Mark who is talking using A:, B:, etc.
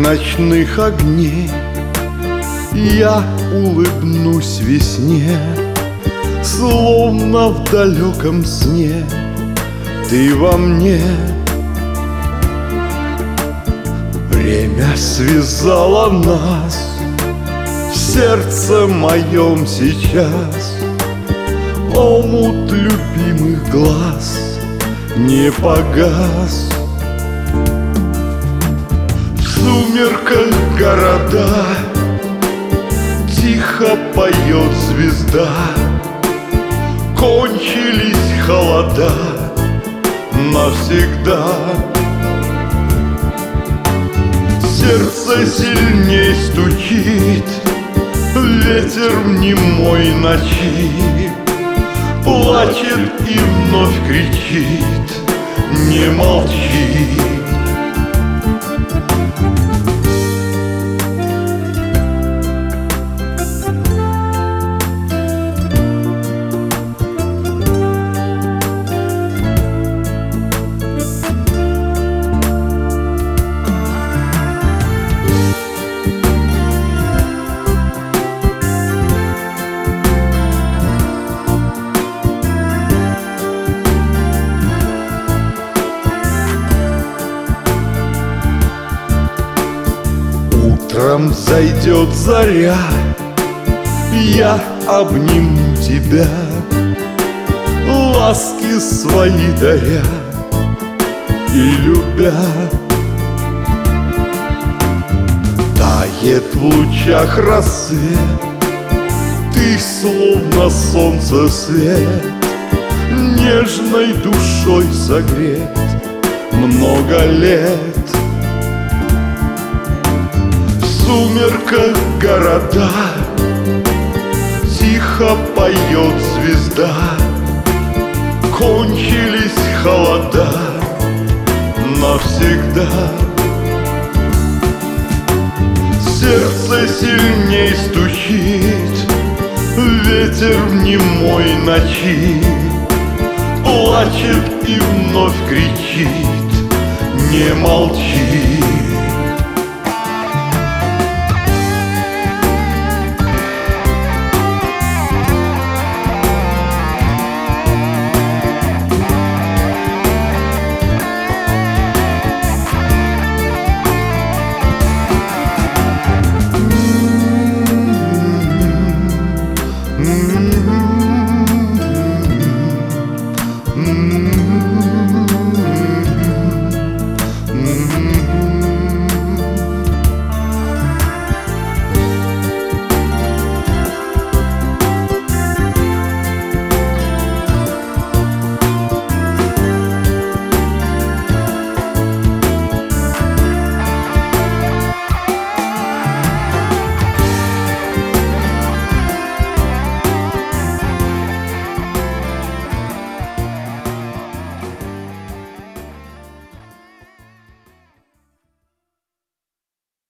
A: ночных огней я улыбнусь весне, словно в далеком сне ты во мне. Время связало нас в сердце моем сейчас, омут любимых глаз не погас. В сумерках города тихо поет звезда, кончились холода навсегда. Сердце сильней стучит, ветер в немой ночи плачет и вновь кричит: не молчи. Утром зайдет заря, я обниму тебя, ласки свои даря и любя. Тает в лучах рассвет, ты словно солнце свет, нежной душой согрет много лет. В сумерках города тихо поет звезда, кончились холода навсегда. Сердце сильней стучит, ветер в немой ночи плачет и вновь кричит: не молчи.